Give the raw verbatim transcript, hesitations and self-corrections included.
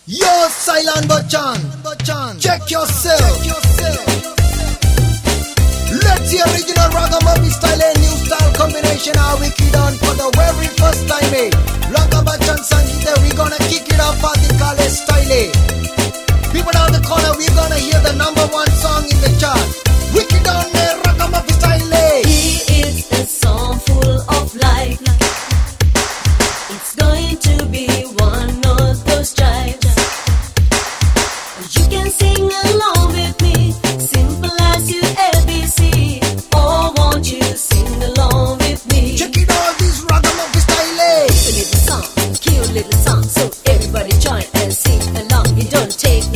Yo, Silent Bachan, check yourself. Let's the original Ragamuffin style and new style combination are wicked on for the very first time. Eh? Ragamuffin Sangita, we gonna kick it off at the Kale style. Eh? People down the corner, we gonna hear the number one song in the chart. Wicked on the Ragamuffin style. Eh? He is a song full of life. It's going to be one of those tribes. You can sing along with me, simple as you A B C. Oh, won't you sing along with me? Check it out, this Ragamuffin style. Eh? It's a little song, cute little song, so everybody join and sing along. You don't take